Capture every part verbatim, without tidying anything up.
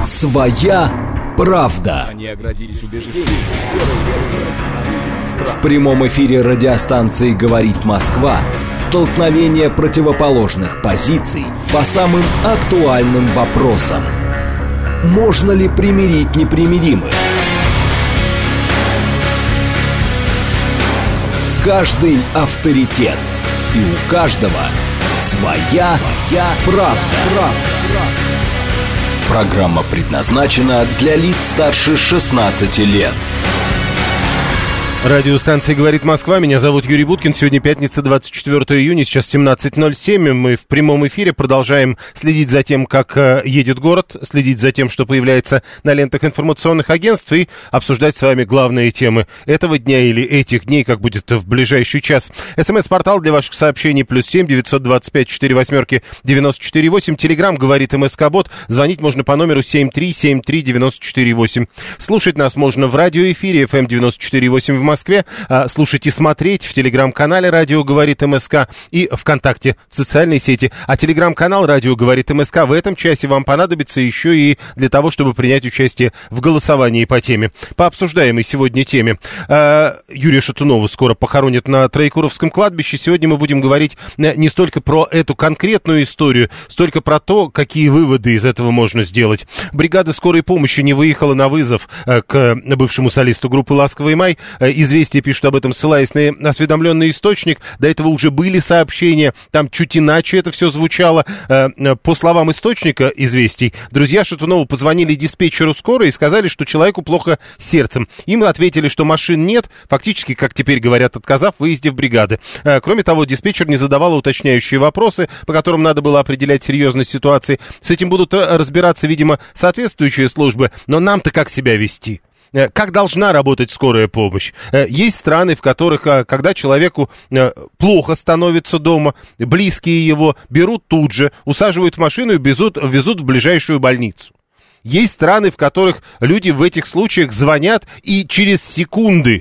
Своя правда. Они оградились убеждением. В прямом эфире радиостанции «Говорит Москва» столкновение противоположных позиций по самым актуальным вопросам. Можно ли примирить непримиримых? Каждый авторитет, и у каждого своя, своя правда. правда. Программа предназначена для лиц старше шестнадцати лет. Радиостанция «Говорит Москва». Меня зовут Юрий Буткин. Сегодня пятница, двадцать четвёртого июня, сейчас семнадцать ноль семь. Мы в прямом эфире продолжаем следить за тем, как э, едет город, следить за тем, что появляется на лентах информационных агентств, и обсуждать с вами главные темы этого дня или этих дней, как будет в ближайший час. СМС-портал для ваших сообщений плюс семь девятьсот двадцать пять четыре восьмерки девяносто четыре восемь. Телеграм «Говорит МСК-бот». Звонить можно по номеру семь три семь три девяносто четыре восемь. Слушать нас можно в радиоэфире эф эм девяносто четыре восемь в Москве, слушать и смотреть в телеграм-канале «Радио говорит МСК» и ВКонтакте, в социальной сети. А телеграм-канал «Радио говорит МСК» в этом часе вам понадобится еще и для того, чтобы принять участие в голосовании по теме, по обсуждаемой сегодня теме. Юрия Шатунова скоро похоронят на Троекуровском кладбище. Сегодня мы будем говорить не столько про эту конкретную историю, столько про то, какие выводы из этого можно сделать. Бригада скорой помощи не выехала на вызов к бывшему солисту группы «Ласковый май». «Известия» пишут об этом, ссылаясь на осведомленный источник. До этого уже были сообщения, там чуть иначе это все звучало. По словам источника «Известий», друзья Шатунова позвонили диспетчеру скорой и сказали, что человеку плохо с сердцем. Им ответили, что машин нет, фактически, как теперь говорят, отказав в выезде в бригады. Кроме того, диспетчер не задавала уточняющие вопросы, по которым надо было определять серьезность ситуации. С этим будут разбираться, видимо, соответствующие службы, но нам-то как себя вести? Как должна работать скорая помощь? Есть страны, в которых, когда человеку плохо становится дома, близкие его берут тут же, усаживают в машину и везут, везут в ближайшую больницу. Есть страны, в которых люди в этих случаях звонят и через секунды,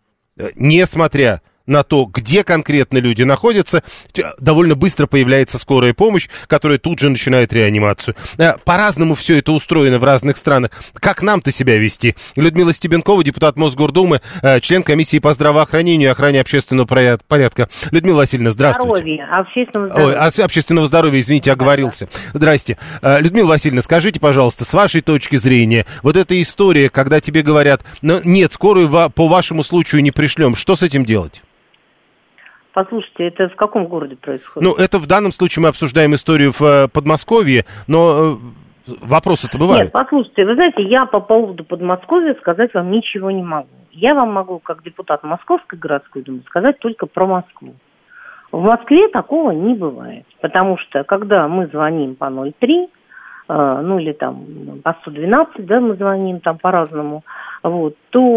несмотря на то, где конкретно люди находятся, довольно быстро появляется скорая помощь, которая тут же начинает реанимацию. По-разному все это устроено в разных странах. Как нам-то себя вести? Людмила Стебенкова, депутат Мосгордумы, член комиссии по здравоохранению и охране общественного порядка. Людмила Васильевна, здравствуйте. Здоровья, общественного здоровья. Ой, общественного здоровья, извините, оговорился. Здрасте. Людмила Васильевна, скажите, пожалуйста, с вашей точки зрения, вот эта история, когда тебе говорят, ну, нет, скорую по вашему случаю не пришлем, что с этим делать? Послушайте, это в каком городе происходит? Ну, это в данном случае мы обсуждаем историю в Подмосковье, но вопросы-то бывают. Нет, послушайте, вы знаете, я по поводу Подмосковья сказать вам ничего не могу. Я вам могу, как депутат Московской городской думы, сказать только про Москву. В Москве такого не бывает, потому что, когда мы звоним по ноль три, э, ну или там по сто двенадцать, да, мы звоним там по-разному, вот,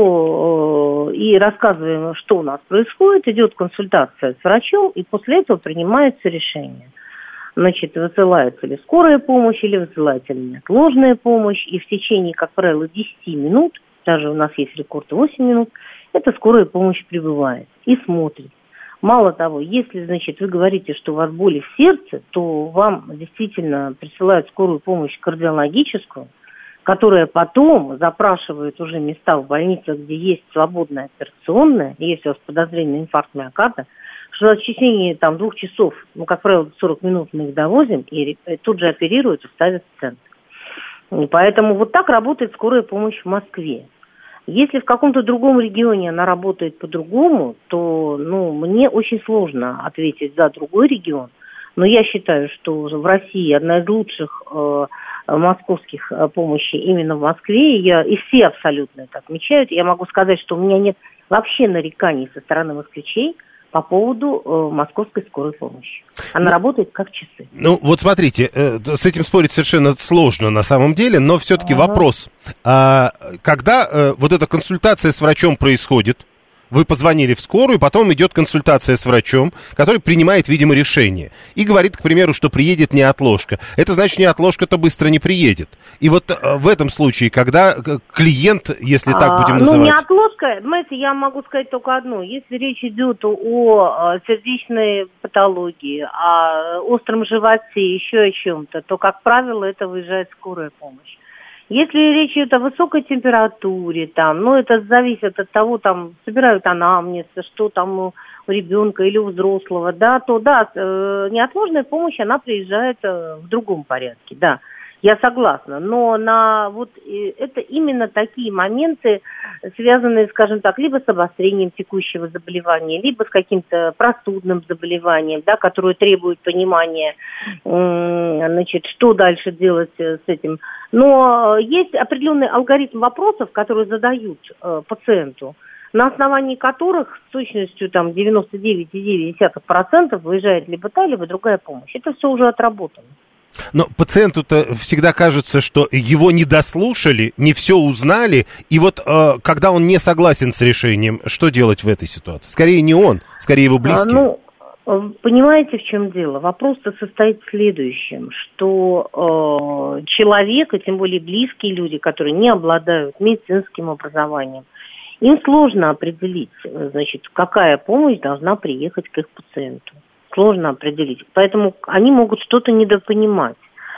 то э, и рассказываем, что у нас происходит, идет консультация с врачом, и после этого принимается решение. Значит, высылается ли скорая помощь, или высылается ли неотложная помощь, и в течение, как правило, десять минут, даже у нас есть рекорд восемь минут, эта скорая помощь прибывает и смотрит. Мало того, если, значит, вы говорите, что у вас боли в сердце, то вам действительно присылают скорую помощь кардиологическую, которая потом запрашивает уже места в больницах, где есть свободная операционная, и если у вас подозрение на инфаркт миокарда, что в течение там, двух часов, ну, как правило, сорок минут мы их довозим, и тут же оперируют и ставят в центр. И поэтому вот так работает скорая помощь в Москве. Если в каком-то другом регионе она работает по-другому, то, ну, мне очень сложно ответить за другой регион. Но я считаю, что в России одна из лучших э, московских э, помощи именно в Москве. Я, и все абсолютно это отмечают. Я могу сказать, что у меня нет вообще нареканий со стороны москвичей по поводу э, московской скорой помощи. Она ну, работает как часы. Ну, вот смотрите, э, с этим спорить совершенно сложно на самом деле, но все-таки ага. вопрос. А, когда э, вот эта консультация с врачом происходит, вы позвонили в скорую, потом идет консультация с врачом, который принимает, видимо, решение. И говорит, к примеру, что приедет неотложка. Это значит, неотложка-то быстро не приедет. И вот э, в этом случае, когда клиент, если так будем а, называть... Ну, неотложка, знаете, я могу сказать только одно. Если речь идет о сердечной патологии, о остром животе, еще о чем-то, то, как правило, это выезжает скорая помощь. Если речь идет о высокой температуре, там, ну, это зависит от того, там, собирают анамнез, что там у ребенка или у взрослого, да, то, да, неотложная помощь, она приезжает в другом порядке, да. Я согласна, но на вот это именно такие моменты, связанные, скажем так, либо с обострением текущего заболевания, либо с каким-то простудным заболеванием, да, которое требует понимания, значит, что дальше делать с этим. Но есть определенный алгоритм вопросов, которые задают э, пациенту, на основании которых с точностью там девяносто девять целых девять десятых процента выезжает либо та, либо другая помощь. Это все уже отработано. Но пациенту-то всегда кажется, что его не дослушали, не все узнали, и вот э, когда он не согласен с решением, что делать в этой ситуации? Скорее не он, скорее его близкие. А, ну, понимаете, в чем дело? Вопрос-то состоит в следующем, что э, человек, и тем более близкие люди, которые не обладают медицинским образованием, им сложно определить, значит, какая помощь должна приехать к их пациенту. Сложно определить. Поэтому они могут что-то недопонимать.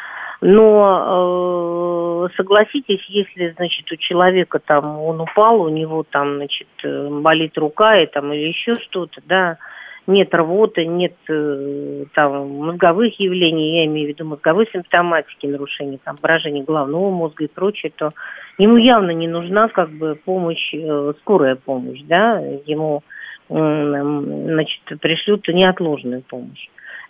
Но э, согласитесь, если, значит, у человека там он упал, у него там, значит, болит рука и, там, или еще что-то, да, нет рвоты, нет э, там мозговых явлений, я имею в виду мозговой симптоматики, нарушения там брожения головного мозга и прочее, то ему явно не нужна как бы помощь, э, скорая помощь, да, ему значит, пришлют неотложную помощь.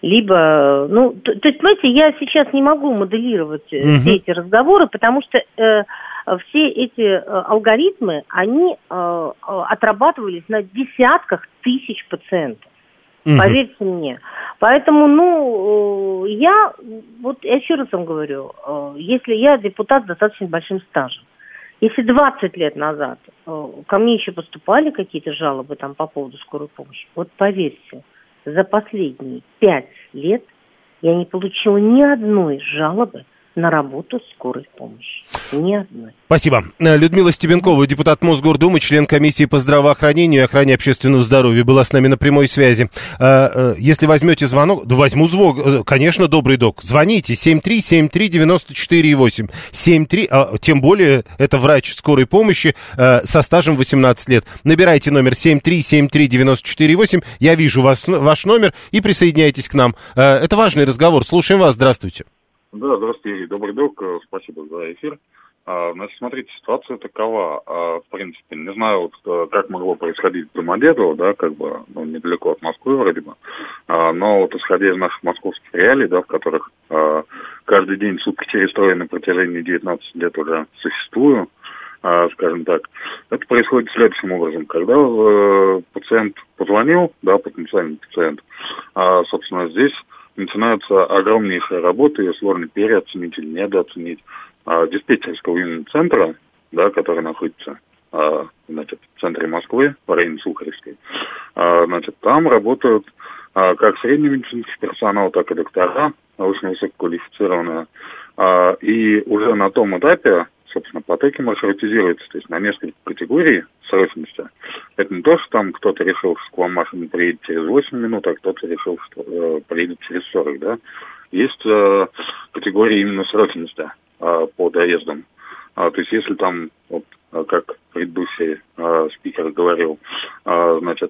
Либо, ну, то, то есть, знаете, я сейчас не могу моделировать uh-huh. все эти разговоры, потому что э, все эти э, алгоритмы, они э, отрабатывались на десятках тысяч пациентов. Uh-huh. Поверьте мне. Поэтому, ну, э, я, вот я еще раз вам говорю, э, если я депутат с достаточно большим стажем, если двадцать лет назад э, ко мне еще поступали какие-то жалобы там по поводу скорой помощи, вот поверьте, за последние пять лет я не получила ни одной жалобы на работу скорой помощи. Ни одной. Спасибо. Людмила Стебенкова, депутат Мосгордумы, член комиссии по здравоохранению и охране общественного здоровья, была с нами на прямой связи. Если возьмете звонок, да возьму звонок, конечно, добрый док. Звоните семь три семь три девяносто четыре восемь. семь три, а, тем более это врач скорой помощи а, со стажем восемнадцать лет. Набирайте номер семь три семь три девяносто четыре восемь. Я вижу вас, ваш номер и присоединяйтесь к нам. А, это важный разговор. Слушаем вас. Здравствуйте. Да, здравствуйте, Юрий. Добрый док. Спасибо за эфир. Значит, смотрите, ситуация такова. В принципе, не знаю, вот, как могло происходить в Домодедово, да, как бы, ну, недалеко от Москвы вроде бы. Но вот исходя из наших московских реалий, да, в которых каждый день сутки через трое на протяжении девятнадцати лет уже существую, скажем так, это происходит следующим образом. Когда пациент позвонил, да, потенциальный пациент, собственно, здесь начинаются огромнейшие работы, ее сложно переоценить или недооценить. А, диспетчерского именно центра, да, который находится а, значит, в центре Москвы, в районе Сухаревской, а, значит, там работают а, как средний медицинский персонал, так и доктора, очень высококвалифицированные. А, и уже на том этапе, собственно, потоки маршрутизируются, то есть на несколько категорий срочности. Это не то, что там кто-то решил, что к вам машина приедет через восемь минут, а кто-то решил, что э, приедет через сорок, да. Есть э, категории именно срочности э, по доездам. А, то есть если там, вот, как предыдущий э, спикер говорил, э, значит,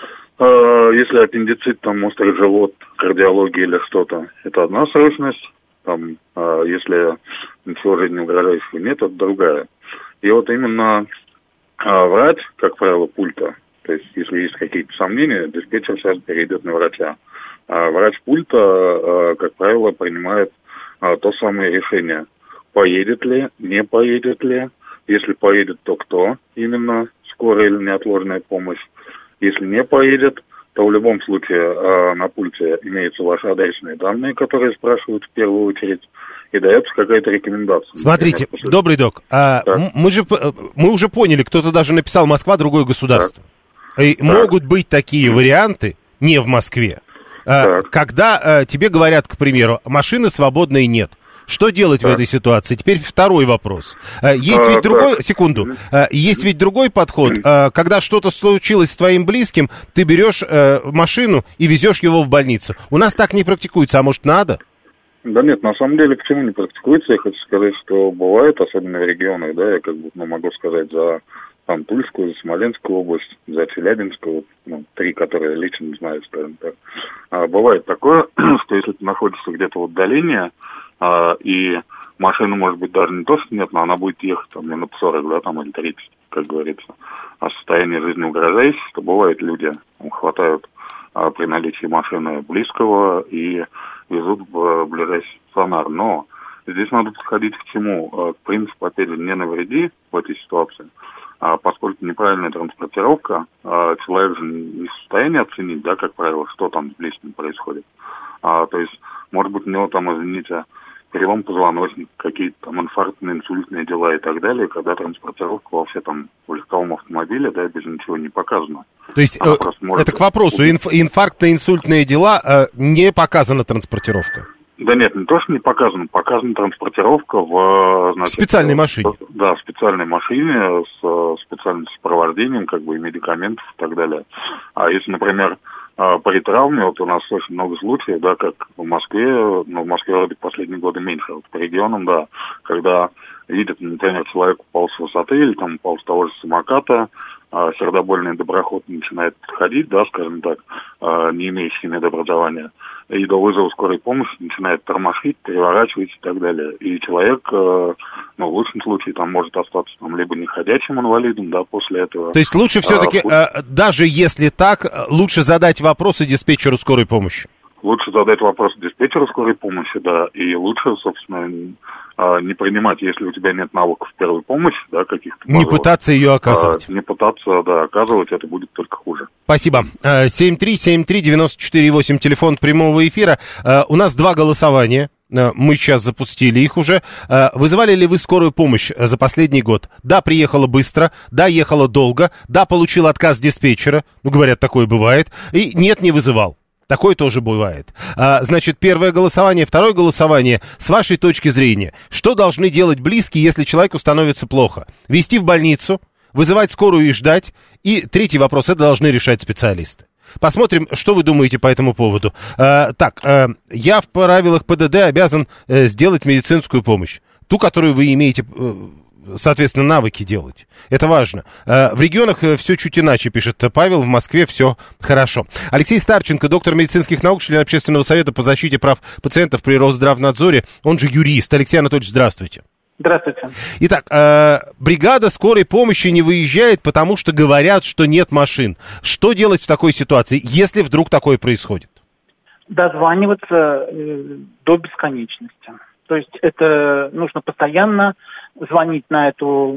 э, если аппендицит, там, острый живот, кардиология или что-то, это одна срочность. Там, э, если ничего жизни угрожающего нет, это другая. И вот именно э, врач, как правило, пульта, то есть если есть какие-то сомнения, диспетчер сейчас перейдет на врача. А врач пульта, э, как правило, принимает э, то самое решение, поедет ли, не поедет ли. Если поедет, то кто именно, скорая или неотложная помощь. Если не поедет, то в любом случае э, на пульте имеются ваши адресные данные, которые спрашивают в первую очередь, и дается какая-то рекомендация. Смотрите, например, после... добрый док, а, мы же мы уже поняли, кто-то даже написал «Москва, другое государство». И могут быть такие варианты не в Москве, а, когда а, тебе говорят, к примеру, машины свободной нет. Что делать так. в этой ситуации? Теперь второй вопрос. Есть а, ведь другой... Так. Секунду. Есть ведь другой подход. Когда что-то случилось с твоим близким, ты берешь машину и везешь его в больницу. У нас так не практикуется, а может надо? Да нет, на самом деле, почему не практикуется, я хочу сказать, что бывает, особенно в регионах, да, я как бы, ну, могу сказать за там Тульскую, за Смоленскую область, за Челябинскую, ну, три, которые я лично знаю, скажем так. А, бывает такое, что если ты находишься где-то в отдалении, а, и машина, может быть, даже не то, что нет, но она будет ехать там минут сорок, да, там, или тридцать, как говорится, а состояние жизни угрожающее, что бывает, люди там, хватают а, при наличии машины близкого и везут в ближайший стационар. Но здесь надо подходить к чему? К принципу, опять же, не навреди в этой ситуации, а поскольку неправильная транспортировка, человек же не в состоянии оценить, да, как правило, что там с близким происходит. А, то есть, может быть, у него там, извините, перелом позвоночника, какие-то там инфарктные, инсультные дела и так далее, когда транспортировка вообще там в легковом автомобиле, да, без ничего не показана. То есть, э, это к вопросу, инф- инфарктно-инсультные дела, э, не показана транспортировка? Да нет, не то, что не показано, показана транспортировка в... Значит, специальной машине? Да, в специальной машине с специальным сопровождением, как бы, и медикаментов и так далее. А если, например, при травме, вот у нас очень много случаев, да, как в Москве, но в Москве вроде последние годы меньше, вот по регионам, да, когда видят, например, человек упал с высоты или там упал с того же самоката, а, сердобольный доброход начинает подходить, да, скажем так, а, не имеющий медобразования, и до вызова скорой помощи начинает тормошить, переворачивать и так далее. И человек, а, ну, в лучшем случае, там может остаться там либо неходячим инвалидом, да, после этого. То есть лучше все-таки, а, а, даже если так, лучше задать вопросы диспетчеру скорой помощи? Лучше задать вопрос диспетчеру скорой помощи, да, и лучше, собственно, не принимать, если у тебя нет навыков первой помощи, да, каких-то... Не пытаться ее оказывать. Не пытаться, да, оказывать, это будет только хуже. Спасибо. семь три семь три девять четыре восемь, телефон прямого эфира. У нас два голосования. Мы сейчас запустили их уже. Вызывали ли вы скорую помощь за последний год? Да, приехала быстро. Да, ехала долго. Да, получил отказ диспетчера. Ну, говорят, такое бывает. И нет, не вызывал. Такое тоже бывает. А, значит, первое голосование, второе голосование. С вашей точки зрения, что должны делать близкие, если человеку становится плохо? Везти в больницу, вызывать скорую и ждать? И третий вопрос, это должны решать специалисты. Посмотрим, что вы думаете по этому поводу. А, так, а, я в правилах ПДД обязан а, сделать медицинскую помощь. Ту, которую вы имеете... соответственно, навыки делать. Это важно. В регионах все чуть иначе, пишет Павел, в Москве все хорошо. Алексей Старченко, доктор медицинских наук, член Общественного совета по защите прав пациентов при Росздравнадзоре, он же юрист. Алексей Анатольевич, здравствуйте. Здравствуйте. Итак, бригада скорой помощи не выезжает, потому что говорят, что нет машин. Что делать в такой ситуации, если вдруг такое происходит? Дозваниваться до бесконечности. То есть это нужно постоянно звонить на эту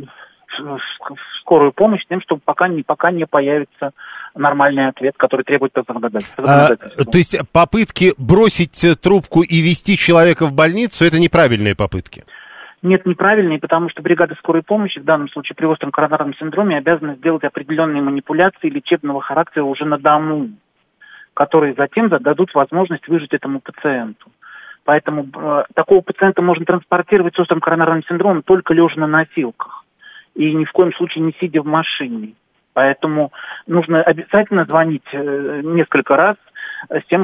скорую помощь, тем, чтобы пока не, пока не появится нормальный ответ, который требует законодательства. А, то есть попытки бросить трубку и везти человека в больницу, это неправильные попытки? Нет, неправильные, потому что бригада скорой помощи, в данном случае при остром коронарном синдроме, обязана сделать определенные манипуляции лечебного характера уже на дому, которые затем дадут возможность выжить этому пациенту. Поэтому э, такого пациента можно транспортировать с острым коронарным синдромом только лежа на носилках. И ни в коем случае не сидя в машине. Поэтому нужно обязательно звонить э, несколько раз с тем,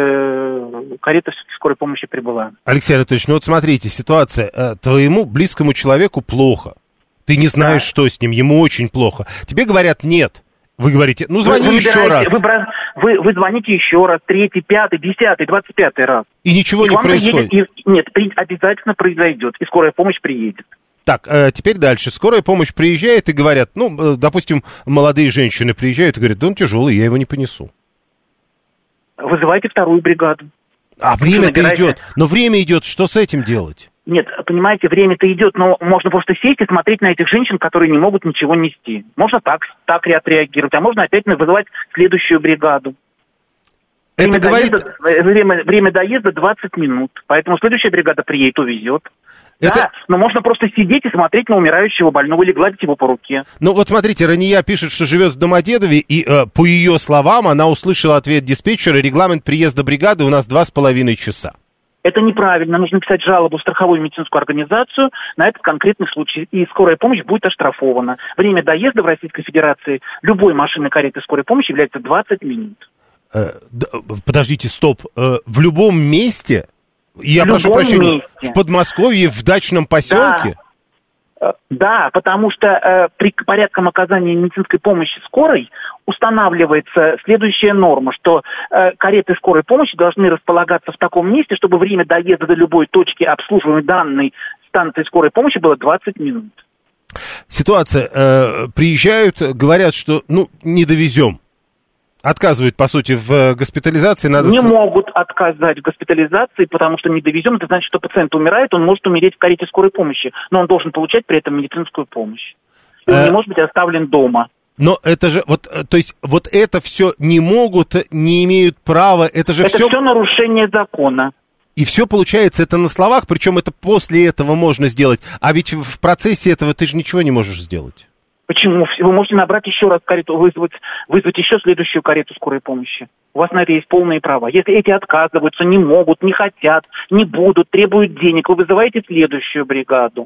чтобы карета скорой помощи прибыла. Алексей Анатольевич, ну вот смотрите, ситуация. Э, твоему близкому человеку плохо. Ты не знаешь, да. что с ним, ему очень плохо. Тебе говорят «нет». Вы говорите, ну звони вы, еще раз. Вы, вы, вы звоните еще раз, третий, пятый, десятый, двадцать пятый раз. И ничего и не происходит? Приедет, и, нет, при, обязательно произойдет, и скорая помощь приедет. Так, э, теперь дальше. Скорая помощь приезжает и говорят, ну, э, допустим, молодые женщины приезжают и говорят, да он тяжелый, я его не понесу. Вызывайте вторую бригаду. А время-то идет. Но время идет, что с этим делать? Нет, понимаете, время-то идет, но можно просто сесть и смотреть на этих женщин, которые не могут ничего нести. Можно так, так отреагировать, а можно опять вызывать следующую бригаду. Это время, говорит... доезда, время, время доезда двадцать минут, поэтому следующая бригада приедет, увезет. Это... Да, но можно просто сидеть и смотреть на умирающего больного или гладить его по руке. Ну вот смотрите, Рания пишет, что живет в Домодедове, и э, по ее словам она услышала ответ диспетчера, регламент приезда бригады у нас два с половиной часа. Это неправильно. Нужно писать жалобу в страховую медицинскую организацию на этот конкретный случай. И скорая помощь будет оштрафована. Время доезда в Российской Федерации любой машины, кареты скорой помощи является двадцать минут. Э, подождите, стоп. Э, в любом месте? Я в прошу любом прощения, месте. В Подмосковье, в дачном поселке? Да, да, потому что э, при порядком оказания медицинской помощи скорой устанавливается следующая норма, что э, кареты скорой помощи должны располагаться в таком месте, чтобы время доезда до любой точки обслуживания данной станции скорой помощи было двадцать минут. Ситуация. Э, приезжают, говорят, что ну не довезем. Отказывают, по сути, в госпитализации. Надо... Не могут отказать в госпитализации, потому что не довезем. Это значит, что пациент умирает, он может умереть в карете скорой помощи, но он должен получать при этом медицинскую помощь. И он э... не может быть оставлен дома. Но это же, вот, то есть, вот это все не могут, не имеют права, это же это все... все нарушение закона. И все получается, это на словах, причем это после этого можно сделать. А ведь в процессе этого ты же ничего не можешь сделать. Почему? Вы можете набрать еще раз карету, вызвать, вызвать еще следующую карету скорой помощи. У вас на это есть полные права. Если эти отказываются, не могут, не хотят, не будут, требуют денег, вы вызываете следующую бригаду.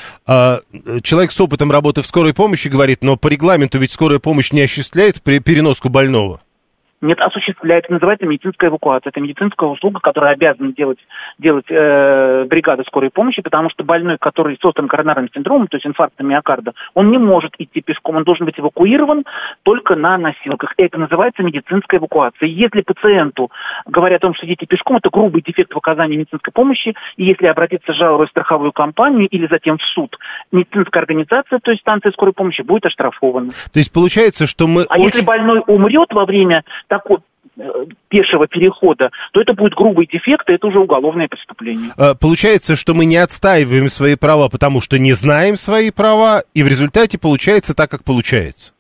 А, человек с опытом работы в скорой помощи говорит, но по регламенту ведь скорая помощь не осуществляет переноску больного. Нет, осуществляет. Это называется медицинская эвакуация. Это медицинская услуга, которую обязаны делать, делать э, бригада скорой помощи, потому что больной, который с острым коронарным синдромом, то есть инфарктом миокарда, он не может идти пешком, он должен быть эвакуирован только на носилках. Это называется медицинская эвакуация. Если пациенту говорят о том, что идите пешком, это грубый дефект в оказании медицинской помощи, и если обратиться с жалобой в страховую компанию или затем в суд, медицинская организация, то есть станция скорой помощи, будет оштрафована. То есть получается, что мы... А очень... если больной умрет во время такого пешего перехода, то это будет грубый дефект, и это уже уголовное преступление. Получается, что мы не отстаиваем свои права, потому что не знаем свои права, и в результате получается так, как получается.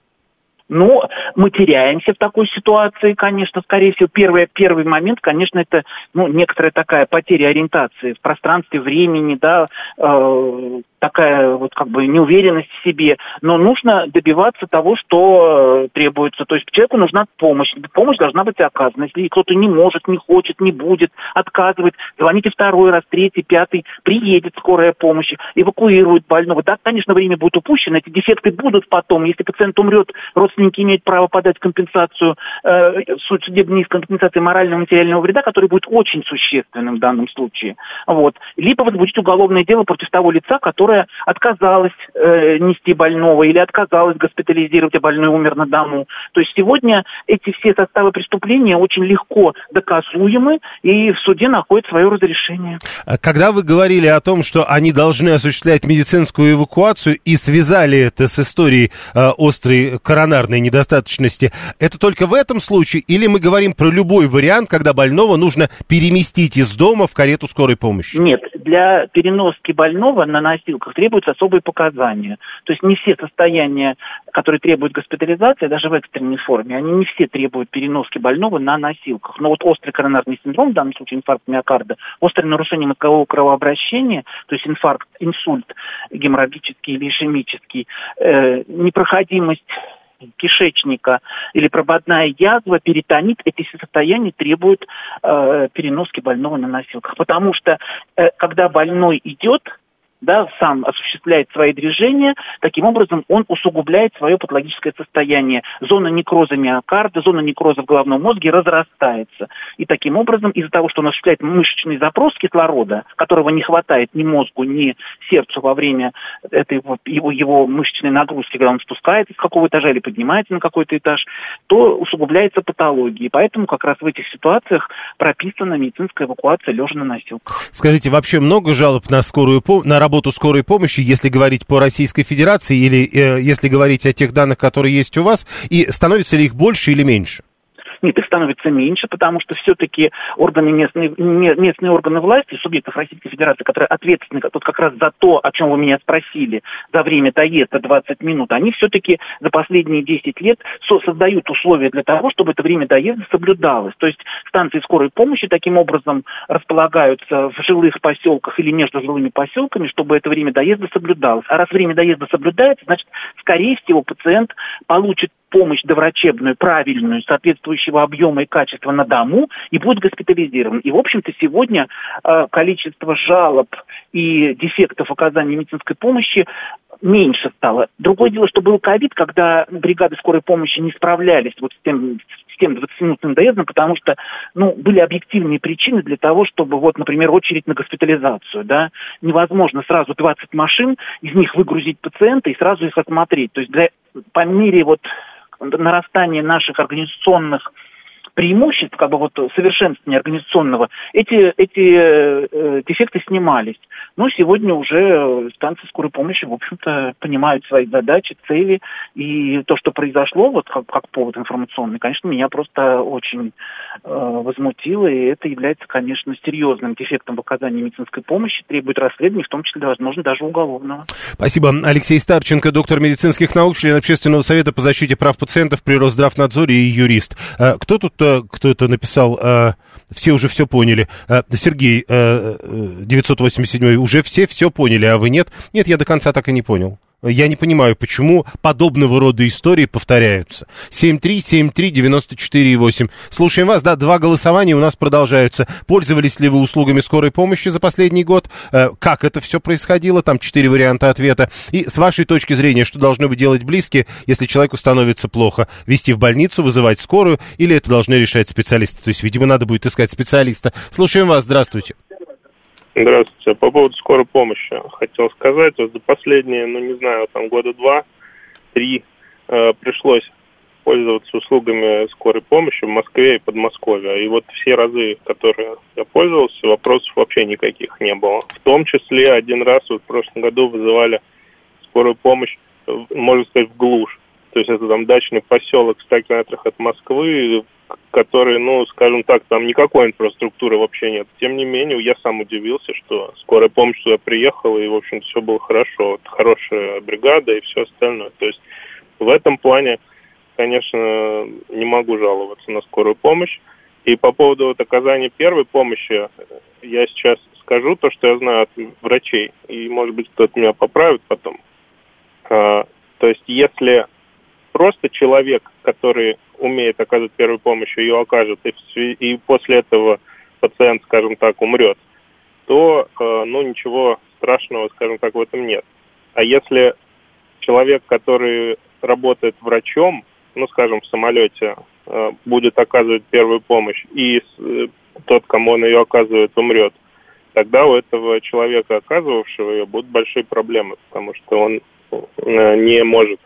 Ну, мы теряемся в такой ситуации, конечно, скорее всего. Первый, первый момент, конечно, это ну, некоторая такая потеря ориентации в пространстве, времени, да, э, такая вот как бы неуверенность в себе. Но нужно добиваться того, что э, требуется. То есть человеку нужна помощь. Помощь должна быть оказана. Если кто-то не может, не хочет, не будет, отказывает, звоните второй раз, третий, пятый, приедет скорая помощь, эвакуирует больного. Да, конечно, время будет упущено, эти дефекты будут потом. Если пациент умрет, родственники имеют право подать компенсацию, э, судебную компенсацию морального и материального вреда, который будет очень существенным в данном случае. Вот. Либо возбудить уголовное дело против того лица, которое отказалось э, нести больного или отказалось госпитализировать, а больной умер на дому. То есть сегодня эти все составы преступления очень легко доказуемы и в суде находят свое разрешение. Когда вы говорили о том, что они должны осуществлять медицинскую эвакуацию и связали это с историей э, острой коронарной недостаточности, это только в этом случае или мы говорим про любой вариант, когда больного нужно переместить из дома в карету скорой помощи? Нет, для переноски больного на носилках требуются особые показания. То есть не все состояния, которые требуют госпитализации, даже в экстренной форме, они не все требуют переноски больного на носилках. Но вот острый коронарный синдром, в данном случае инфаркт миокарда, острое нарушение мозгового кровообращения, то есть инфаркт, инсульт геморрагический или ишемический, э, непроходимость кишечника или прободная язва, перитонит, эти все состояния требуют э, переноски больного на носилках. Потому что э, когда больной идет, да, сам осуществляет свои движения, таким образом он усугубляет свое патологическое состояние. Зона некроза миокарда, зона некроза в головном мозге разрастается. И таким образом, из-за того, что он осуществляет мышечный запрос кислорода, которого не хватает ни мозгу, ни сердцу во время этой его, его мышечной нагрузки, когда он спускается с какого этажа или поднимается на какой-то этаж, то усугубляется патология. И поэтому как раз в этих ситуациях прописана медицинская эвакуация лежа на носилках. Скажите, вообще много жалоб на скорую помощь, на работу скорой помощи, если говорить по Российской Федерации или э, если говорить о тех данных, которые есть у вас, и становится ли их больше или меньше? Нет, их становится меньше, потому что все-таки органы местные, местные органы власти, субъектов Российской Федерации, которые ответственны вот как раз за то, о чем вы меня спросили, за время доезда двадцать минут, они все-таки за последние десять лет создают условия для того, чтобы это время доезда соблюдалось. То есть станции скорой помощи таким образом располагаются в жилых поселках или между жилыми поселками, чтобы это время доезда соблюдалось. А раз время доезда соблюдается, значит, скорее всего, пациент получит помощь доврачебную, правильную, соответствующего объема и качества на дому и будет госпитализирован. И, в общем-то, сегодня э, количество жалоб и дефектов оказания медицинской помощи меньше стало. Другое дело, что был ковид, когда бригады скорой помощи не справлялись вот с тем, с тем двадцатиминутным доездом, потому что, ну, были объективные причины для того, чтобы, вот, например, очередь на госпитализацию, да, невозможно сразу двадцать машин, из них выгрузить пациента и сразу их осмотреть. То есть для, по мере вот нарастания наших организационных преимуществ, как бы вот совершенствования организационного, эти, эти э, дефекты снимались. Но сегодня уже станции скорой помощи, в общем-то, понимают свои задачи, цели. И то, что произошло, вот как, как повод информационный, конечно, меня просто очень э, возмутило. И это является, конечно, серьезным дефектом в оказании медицинской помощи, требует расследования, в том числе, возможно, даже уголовного. Спасибо. Алексей Старченко, доктор медицинских наук, член Общественного совета по защите прав пациентов при Росздравнадзоре и юрист. Кто тут, кто это написал? Все уже все поняли. Сергей, девятьсот восемьдесят седьмой, уже все все поняли, а вы нет? Нет, я до конца так и не понял. Я не понимаю, почему подобного рода истории повторяются. семь три семь три девять четыре восемь. Слушаем вас. Да, два голосования у нас продолжаются. Пользовались ли вы услугами скорой помощи за последний год? Как это все происходило? Там четыре варианта ответа. И с вашей точки зрения, что должны бы делать близкие, если человеку становится плохо? Везти в больницу, вызывать скорую, или это должны решать специалисты? То есть, видимо, надо будет искать специалиста. Слушаем вас. Здравствуйте. Здравствуйте. По поводу скорой помощи хотел сказать, вот за последние, ну не знаю, там года два-три э, пришлось пользоваться услугами скорой помощи в Москве и Подмосковье. И вот все разы, которые я пользовался, вопросов вообще никаких не было. В том числе один раз вот в прошлом году вызывали скорую помощь, можно сказать, в глушь. То есть это там дачный поселок в ста километрах от Москвы, который, ну, скажем так, там никакой инфраструктуры вообще нет. Тем не менее, я сам удивился, что скорая помощь туда приехала, и, в общем-то, все было хорошо. Вот, хорошая бригада и все остальное. То есть в этом плане, конечно, не могу жаловаться на скорую помощь. И по поводу вот оказания первой помощи, я сейчас скажу то, что я знаю от врачей, и, может быть, кто-то меня поправит потом. А, то есть если просто человек, который умеет оказывать первую помощь, ее окажет, и, и после этого пациент, скажем так, умрет, то, э, ну, ничего страшного, скажем так, в этом нет. А если человек, который работает врачом, ну, скажем, в самолете, э, будет оказывать первую помощь, и э, тот, кому он ее оказывает, умрет, тогда у этого человека, оказывавшего ее, будут большие проблемы, потому что он э, не может.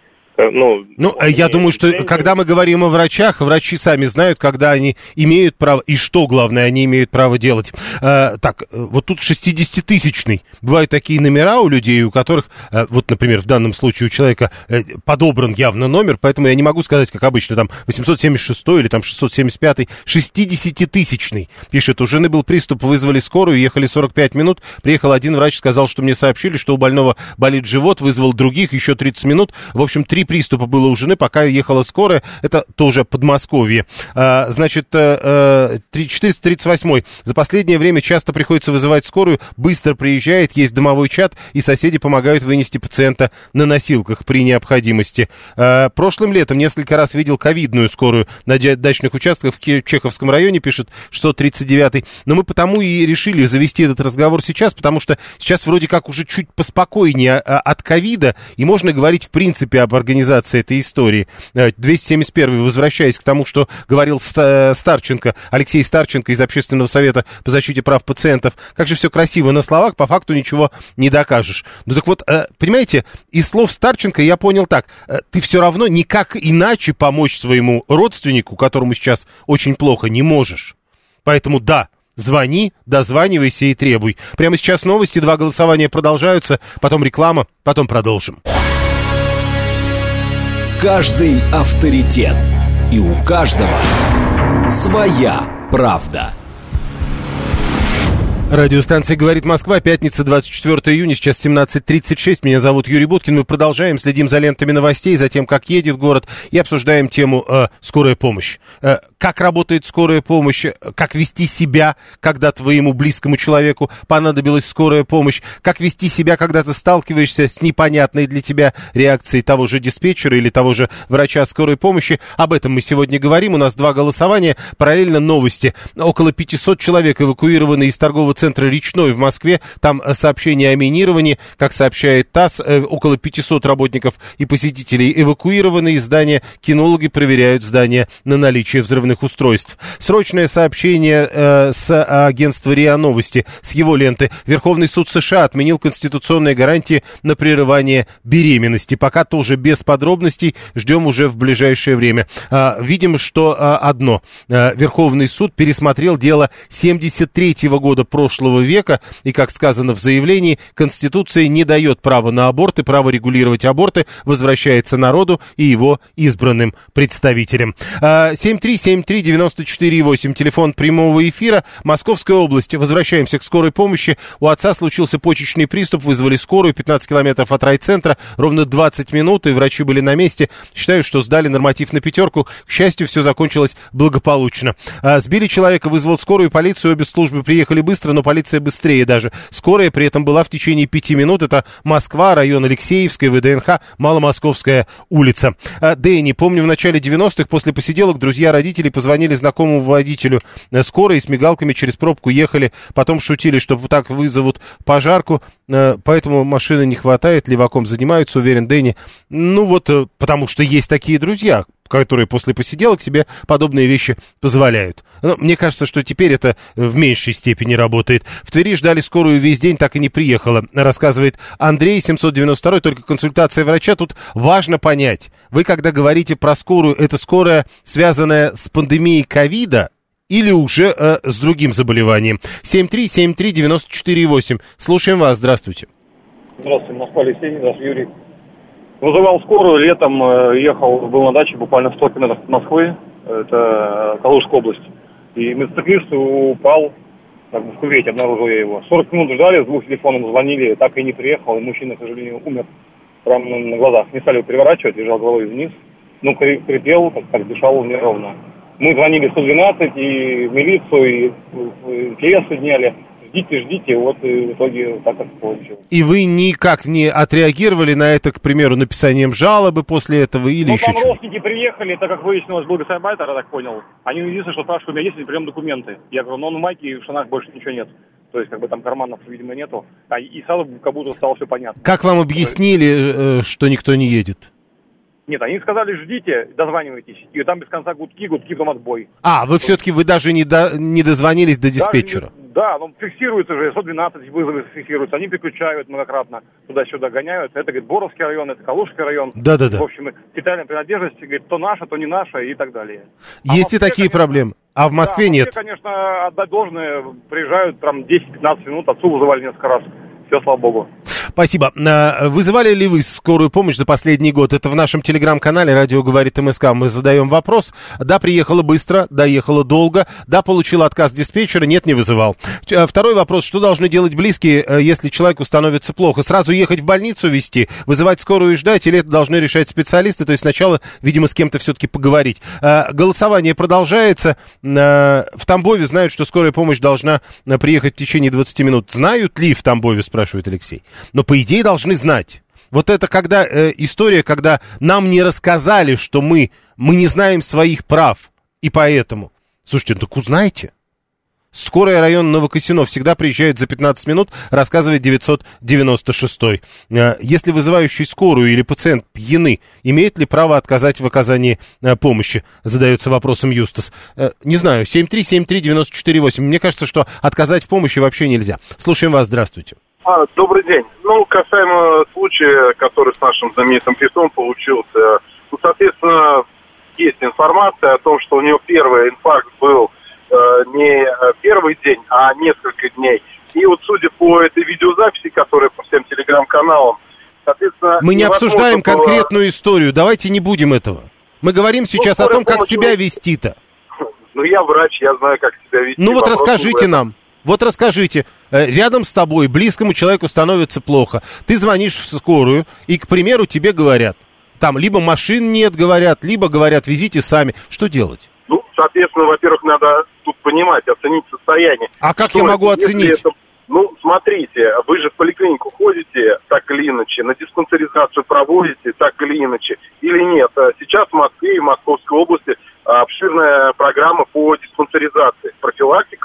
Ну, ну я думаю, что деньги. Когда мы говорим о врачах, врачи сами знают, когда они имеют право, и что, главное, они имеют право делать. А, так, вот тут шестидесятитысячный. Бывают такие номера у людей, у которых, вот, например, в данном случае у человека подобран явно номер, поэтому я не могу сказать, как обычно, там, восемьсот семьдесят шестой или там шестьсот семьдесят пятый, шестидесятитысячный. Пишет, у жены был приступ, вызвали скорую, ехали сорок пять минут, приехал один врач, сказал, что мне сообщили, что у больного болит живот, вызвал других, еще тридцать минут, в общем, три приступа было у жены, пока ехала скорая. Это тоже Подмосковье. А, значит, четыреста тридцать восьмой. За последнее время часто приходится вызывать скорую. Быстро приезжает, есть домовой чат, и соседи помогают вынести пациента на носилках при необходимости. А, прошлым летом несколько раз видел ковидную скорую на дачных участках в Чеховском районе, пишет шестьсот тридцать девятый. Но мы потому и решили завести этот разговор сейчас, потому что сейчас вроде как уже чуть поспокойнее от ковида, и можно говорить в принципе об организации организации этой истории. двести семьдесят первый, возвращаясь к тому, что говорил Старченко, Алексей Старченко из Общественного совета по защите прав пациентов. Как же все красиво на словах, по факту ничего не докажешь. Ну так вот, понимаете, из слов Старченко я понял так, ты все равно никак иначе помочь своему родственнику, которому сейчас очень плохо, не можешь. Поэтому да, звони, дозванивайся и требуй. Прямо сейчас новости, два голосования продолжаются, потом реклама, потом продолжим. Каждый авторитет. И у каждого своя правда. Радиостанция «Говорит Москва», пятница, двадцать четвёртого июня, сейчас семнадцать тридцать шесть. Меня зовут Юрий Буткин. Мы продолжаем, следим за лентами новостей, за тем, как едет город, и обсуждаем тему э, «Скорая помощь». Э, как работает скорая помощь, как вести себя, когда твоему близкому человеку понадобилась скорая помощь, как вести себя, когда ты сталкиваешься с непонятной для тебя реакцией того же диспетчера или того же врача скорой помощи. Об этом мы сегодня говорим. У нас два голосования, параллельно новости. Около пятисот человек эвакуированы из торгового центра Речной в Москве. Там сообщение о минировании. Как сообщает ТАСС, около пятисот работников и посетителей эвакуированы из здания. Кинологи проверяют здание на наличие взрывных устройств. Срочное сообщение э, с агентства РИА Новости, с его ленты. Верховный суд США отменил конституционные гарантии на прерывание беременности. Пока тоже без подробностей. Ждем уже в ближайшее время. Э, видим, что э, одно. Э, Верховный суд пересмотрел дело семьдесят третьего года прошлого века. И, как сказано в заявлении, Конституция не дает права на аборты. Право регулировать аборты возвращается народу и его избранным представителям. семь три семь три девяносто четыре восемь, телефон прямого эфира. Московская область. Возвращаемся к скорой помощи. У отца случился почечный приступ, вызвали скорую, пятнадцать километров от райцентра, ровно двадцать минут, и врачи были на месте. Считаю, что сдали норматив на пятерку. К счастью, все закончилось благополучно. Сбили человека, вызвал скорую и полицию, обе службы приехали быстро, но полиция быстрее даже. Скорая при этом была в течение пяти минут. Это Москва, район Алексеевская, ВДНХ, Маломосковская улица. Дэнни, помню, в начале девяностых после посиделок друзья родителей позвонили знакомому водителю скорой и с мигалками через пробку ехали. Потом шутили, что так вызовут пожарку, поэтому машины не хватает, леваком занимаются, уверен Дэнни. Ну вот, потому что есть такие друзья, которые после посиделок себе подобные вещи позволяют. Но мне кажется, что теперь это в меньшей степени работает. В Твери ждали скорую весь день, так и не приехала, рассказывает Андрей, семьсот девяносто второй, только консультация врача. Тут важно понять, вы когда говорите про скорую, это скорая, связанная с пандемией ковида, или уже э, с другим заболеванием? семь три семь три девяносто четыре восемь. Слушаем вас, здравствуйте. Здравствуйте, Москва, Алексей, здравствуйте, Юрий. Вызывал скорую, летом ехал, был на даче буквально в ста километрах от Москвы, это Калужская область. И мотоциклист упал, как бы в кювете, обнаружил я его. сорок минут ждали, с двух телефонов звонили, так и не приехал, и мужчина, к сожалению, умер прямо на глазах. Не стали его переворачивать, лежал головой вниз, ну, крепел, как, как дышал неровно. Мы звонили в сто двенадцать, и в милицию, и в МЧС соединяли. Ждите, ждите, вот и в итоге так как получилось. И вы никак не отреагировали на это, к примеру, написанием жалобы после этого или ну, еще там что-то? родственники приехали, так как выяснилось, был гастарбайтер, я так понял. Они единственное, что спрашивают, у меня есть ли прием документы. Я говорю, ну, на майке и в штанах больше ничего нет. То есть, как бы там карманов, видимо, нету. А, и сразу как будто стало все понятно. Как вам объяснили, что никто не едет? Нет, они сказали, ждите, дозванивайтесь. И там без конца гудки, гудки, потом отбой. А, вы все-таки, вы даже не, до, не дозвонились до диспетчера? Не, да, ну, фиксируется же, сто двенадцать вызовы фиксируются. Они переключают многократно, туда-сюда гоняют. Это, говорит, Боровский район, это Калужский район. Да-да-да. В общем, детальная принадлежность, говорит, то наша, то не наша и так далее. Есть а и такие конечно, проблемы? А в Москве да, нет? В Москве, конечно, отдать должное, приезжают там десять-пятнадцать минут, отцу вызывали несколько раз. Все, слава богу. Спасибо. Вызывали ли вы скорую помощь за последний год? Это в нашем телеграм-канале «Радио говорит МСК». Мы задаем вопрос. Да, приехала быстро, да, ехала долго, да, получила отказ диспетчера, нет, не вызывал. Второй вопрос. Что должны делать близкие, если человеку становится плохо? Сразу ехать в больницу везти, вызывать скорую и ждать? Или это должны решать специалисты? То есть сначала, видимо, с кем-то все-таки поговорить. Голосование продолжается. В Тамбове знают, что скорая помощь должна приехать в течение двадцати минут. Знают ли в Тамбове, спрашивает Алексей. Но, по идее, должны знать. Вот это когда э, история, когда нам не рассказали, что мы, мы не знаем своих прав, и поэтому. Слушайте, ну так узнайте. Скорая район Новокосино всегда приезжает за пятнадцать минут, рассказывает девятьсот девяносто шестой. Э, если вызывающий скорую или пациент пьяны, имеет ли право отказать в оказании э, помощи? Задается вопросом Юстас. Э, не знаю, семь три семь три девяносто четыре восемь. Мне кажется, что отказать в помощи вообще нельзя. Слушаем вас, здравствуйте. А, добрый день. Ну, касаемо случая, который с нашим знаменитым певцом получился, ну, соответственно, есть информация о том, что у него первый инфаркт был э, не первый день, а несколько дней. И вот судя по этой видеозаписи, которая по всем телеграм-каналам, соответственно... Мы не обсуждаем было... конкретную историю, давайте не будем этого. Мы говорим сейчас ну, о том, как себя вести-то. Ну, я врач, я знаю, как себя вести. Ну, вот расскажите нам. Вот расскажите, рядом с тобой, близкому человеку становится плохо, ты звонишь в скорую, и, к примеру, тебе говорят, там, либо машин нет, говорят, либо говорят, везите сами. Что делать? Ну, соответственно, во-первых, надо тут понимать, оценить состояние. А как я могу оценить? Это, ну, смотрите, вы же в поликлинику ходите, так или иначе, на диспансеризацию проводите, так или иначе, или нет. Сейчас в Москве и в Московской области обширная программа по диспансеризации. Профилактика – это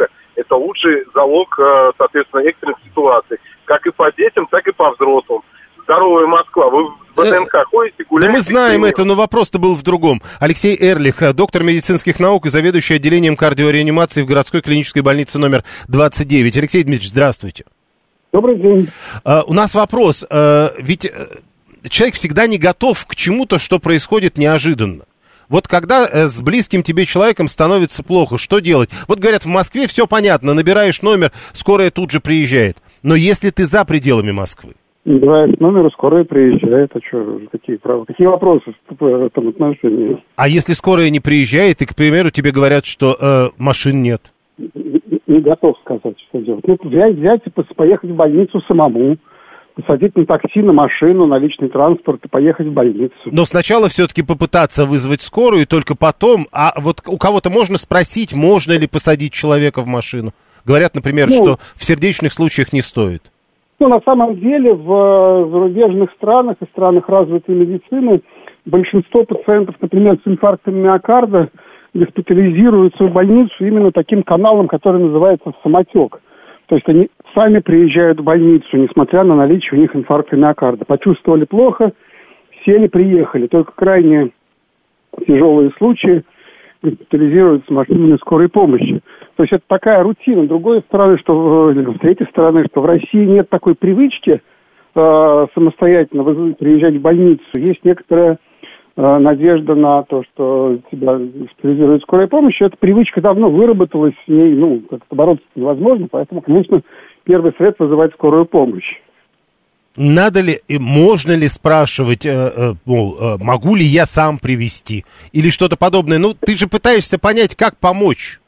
это лучший залог, соответственно, экстренных ситуаций. Как и по детям, так и по взрослым. Здоровая Москва. Вы в ВДНХ ходите, гуляете? Да мы знаем это, но вопрос-то был в другом. Алексей Эрлих, доктор медицинских наук и заведующий отделением кардиореанимации в городской клинической больнице номер двадцать девять. Алексей Дмитриевич, здравствуйте. Добрый день. Uh, у нас вопрос. Uh, ведь uh, человек всегда не готов к чему-то, что происходит неожиданно. Вот когда uh, с близким тебе человеком становится плохо, что делать? Вот говорят, в Москве все понятно, набираешь номер, скорая тут же приезжает. Но если ты за пределами Москвы? Набираешь номер, скорая приезжает. А что, какие, какие вопросы в этом отношении? А если скорая не приезжает, и, к примеру, тебе говорят, что uh, машин нет? Не готов сказать, что делать. Ну, взять, взять и поехать в больницу самому, посадить на такси, на машину, на личный транспорт и поехать в больницу. Но сначала все-таки попытаться вызвать скорую, и только потом... А вот у кого-то можно спросить, можно ли посадить человека в машину? Говорят, например, ну, что в сердечных случаях не стоит. Ну, на самом деле, в зарубежных странах и странах развитой медицины большинство пациентов, например, с инфарктом миокарда, госпитализируются в больницу именно таким каналом, который называется самотек. То есть они сами приезжают в больницу, несмотря на наличие у них инфаркта миокарда. Почувствовали плохо, сели, приехали. Только крайне тяжелые случаи госпитализируются в машине скорой помощи. То есть это такая рутина. С другой стороны, что с третьей стороны, что в России нет такой привычки э, самостоятельно приезжать в больницу. Есть некоторая надежда на то, что тебя специализирует скорая помощь. Эта привычка давно выработалась, с ней, ну, как-то бороться невозможно, поэтому, конечно, первый совет — вызывать скорую помощь. Надо ли, можно ли спрашивать, э, мол, э, могу ли я сам привезти? Или что-то подобное? Ну, ты же пытаешься понять, как помочь.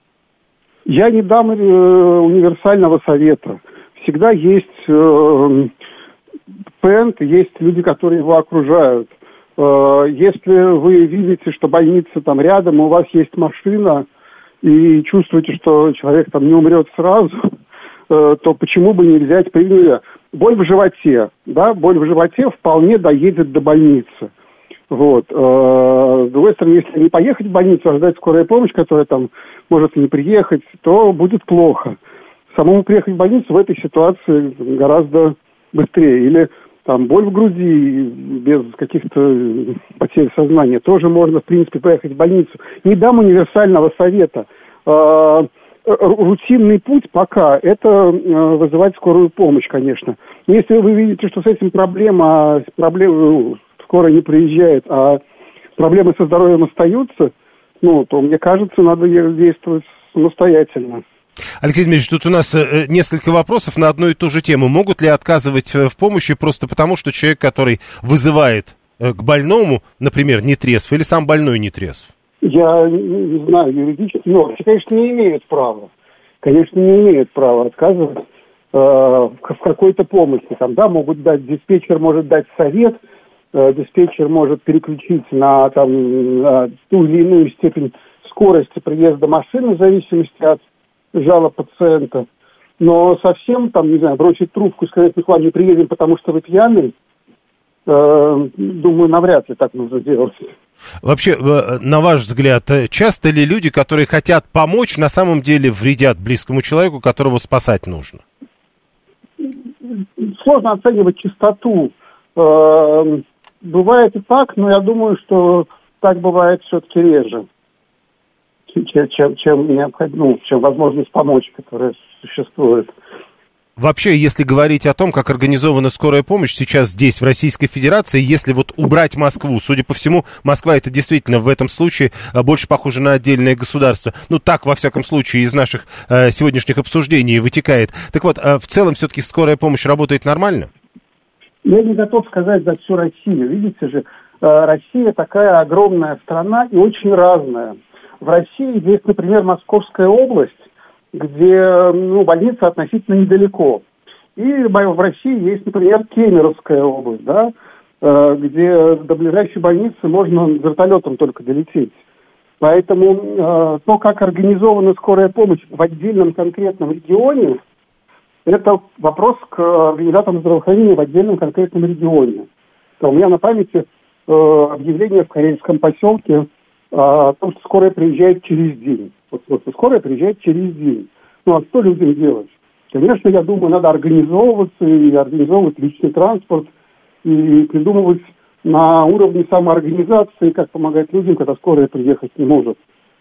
Я не дам э, универсального совета. Всегда есть э, пациент, есть люди, которые его окружают. Если вы видите, что больница там рядом, у вас есть машина, и чувствуете, что человек там не умрет сразу, то почему бы не взять, пример, боль в животе, да, боль в животе вполне доедет до больницы. Вот. С другой стороны, если не поехать в больницу, а ждать скорая помощь, которая там может не приехать, то будет плохо. Самому приехать в больницу в этой ситуации гораздо быстрее. Или там боль в груди без каких-то потерь сознания. Тоже можно, в принципе, поехать в больницу. Не дам универсального совета. Рутинный путь пока – это вызывать скорую помощь, конечно. Но если вы видите, что с этим проблема, проблема скоро не приезжает, а проблемы со здоровьем остаются, ну, то, мне кажется, надо действовать самостоятельно. Алексей Дмитриевич, тут у нас э, несколько вопросов на одну и ту же тему. Могут ли отказывать в помощи просто потому, что человек, который вызывает э, к больному, например, не трезв, или сам больной не трезв? Я не, не знаю, юридически, но, конечно, не имеют права. Конечно, не имеют права отказывать э, в какой-то помощи. Там, да, могут дать, диспетчер может дать совет, э, диспетчер может переключить на, там, на ту или иную степень скорости приезда машины в зависимости от жалоб пациента, но совсем, там, не знаю, бросить трубку и сказать, мы к вам не приедем, потому что вы пьяный, э, думаю, навряд ли так нужно делать. Вообще, на ваш взгляд, часто ли люди, которые хотят помочь, на самом деле вредят близкому человеку, которого спасать нужно? Сложно оценивать частоту. Э, бывает и так, но я думаю, что так бывает все-таки реже. Чем, чем, чем, необходимо, ну, чем возможность помочь, которая существует. Вообще, если говорить о том, как организована скорая помощь сейчас здесь, в Российской Федерации, если вот убрать Москву, судя по всему, Москва это действительно в этом случае больше похоже на отдельное государство. Ну, так, во всяком случае, из наших э, сегодняшних обсуждений вытекает. Так вот, э, в целом все-таки скорая помощь работает нормально? Я не готов сказать за всю Россию. Видите же, э, Россия такая огромная страна и очень разная. В России есть, например, Московская область, где, ну, больница относительно недалеко. И в России есть, например, Кемеровская область, да, где до ближайшей больницы можно вертолетом только долететь. Поэтому то, как организована скорая помощь в отдельном конкретном регионе, это вопрос к организаторам здравоохранения в отдельном конкретном регионе. У меня на памяти объявление в Карельском поселке о том, что скорая приезжает через день. Вот, вот скорая приезжает через день. Ну, а что людям делать? Конечно, я думаю, надо организовываться и организовывать личный транспорт, и придумывать на уровне самоорганизации, как помогать людям, когда скорая приехать не может.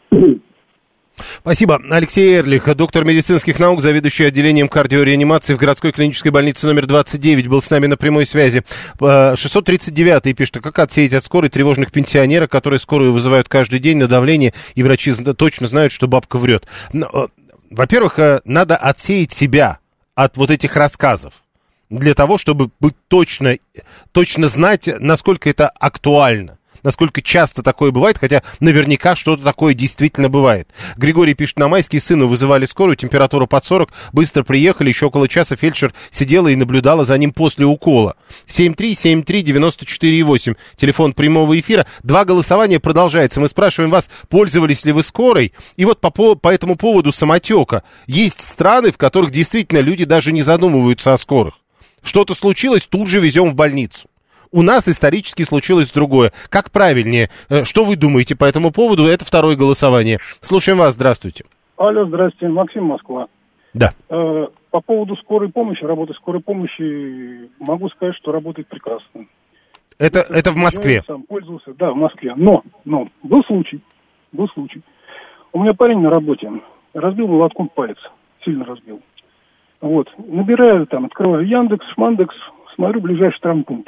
Спасибо. Алексей Эрлих, доктор медицинских наук, заведующий отделением кардиореанимации в городской клинической больнице номер двадцать девять, был с нами на прямой связи. шестьсот тридцать девятый пишет, как отсеять от скорой тревожных пенсионеров, которые скорую вызывают каждый день на давление, и врачи точно знают, что бабка врет. Во-первых, надо отсеять себя от вот этих рассказов, для того, чтобы быть точно, точно знать, насколько это актуально. Насколько часто такое бывает, хотя наверняка что-то такое действительно бывает. Григорий пишет, на Майский сыну вызывали скорую, температура под сорок, быстро приехали, еще около часа фельдшер сидела и наблюдала за ним после укола. семь три семь три девяносто четыре восемь, телефон прямого эфира. Два голосования продолжается. Мы спрашиваем вас, пользовались ли вы скорой? И вот по, по этому поводу самотека. Есть страны, в которых действительно люди даже не задумываются о скорых. Что-то случилось, тут же везем в больницу. У нас исторически случилось другое. Как правильнее? Что вы думаете по этому поводу? Это второе голосование. Слушаем вас. Здравствуйте. Алло, здравствуйте. Максим, Москва. Да. Э, по поводу скорой помощи, работы скорой помощи, могу сказать, что работает прекрасно. Это, это в Москве? Я сам пользовался, да, в Москве. Но, но, был случай, был случай. У меня парень на работе разбил молотком палец. Сильно разбил. Вот. Набираю там, открываю Яндекс, Шмандекс, смотрю ближайший травмпункт.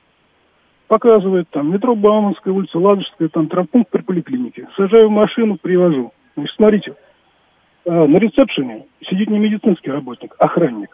Показывает там метро Бауманская, улица Ладожская, там травмпункт при поликлинике. Сажаю в машину, привожу. Значит, смотрите, э, на ресепшене сидит не медицинский работник, охранник.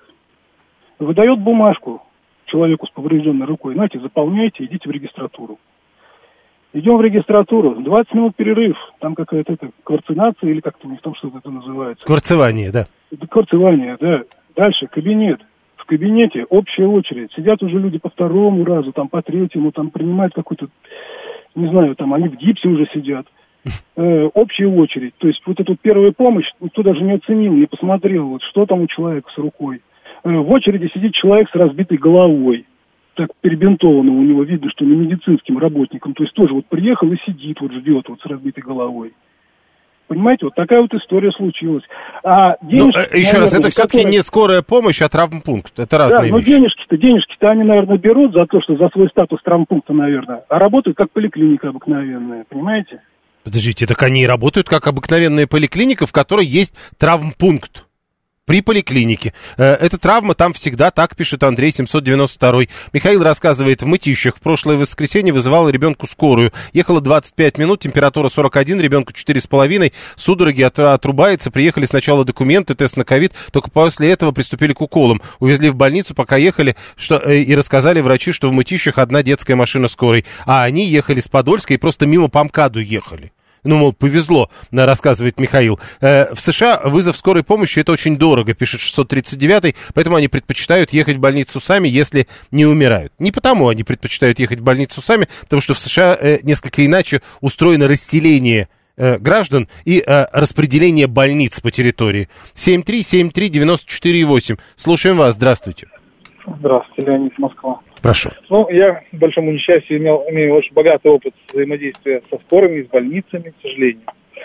Выдает бумажку человеку с поврежденной рукой. Знаете, заполняйте, идите в регистратуру. Идем в регистратуру, двадцать минут перерыв, там какая-то это, кварцинация или как-то, не в том, что это называется. Кварцевание, да. Это кварцевание, да. Дальше кабинет. В кабинете общая очередь. Сидят уже люди по второму разу, там по третьему, там принимают какой-то, не знаю, там они в гипсе уже сидят. Э, общая очередь. То есть вот эту первую помощь никто даже не оценил, не посмотрел, вот что там у человека с рукой. Э, в очереди сидит человек с разбитой головой. Так перебинтовано у него, видно, что не медицинским работником. То есть тоже вот приехал и сидит, вот ждет вот с разбитой головой. Понимаете, вот такая вот история случилась. А денежки, ну, еще наверное, раз, это все-таки которые... не скорая помощь, а травмпункт. Это разные да, вещи. Да, но денежки-то, денежки-то они, наверное, берут за то, что за свой статус травмпункта, наверное. А работают как поликлиника обыкновенная, понимаете? Подождите, так они и работают как обыкновенная поликлиника, в которой есть травмпункт. При поликлинике. Эта травма там всегда, так пишет Андрей семьсот девяносто два. Михаил рассказывает, в Мытищах в прошлое воскресенье вызывала ребенку скорую. Ехала двадцать пять минут, температура сорок один, ребенку четыре с половиной, судороги от, отрубается. Приехали сначала документы, тест на ковид, только после этого приступили к уколам. Увезли в больницу, пока ехали, что, и рассказали врачи, что в Мытищах одна детская машина скорой. А они ехали с Подольска и просто мимо по МКАДу ехали. Ну, мол, повезло, рассказывает Михаил. Э, в США вызов скорой помощи — это очень дорого, пишет шестьсот тридцать девятый, поэтому они предпочитают ехать в больницу сами, если не умирают. Не потому они предпочитают ехать в больницу сами, потому что в США э, несколько иначе устроено расселение э, граждан и э, распределение больниц по территории. семь три семь три девяносто четыре восемь. Слушаем вас, здравствуйте. Здравствуйте, Леонид, Москва. Прошу. Ну, я, к большому несчастью, имел, имею очень богатый опыт взаимодействия со скорыми, с больницами, к сожалению.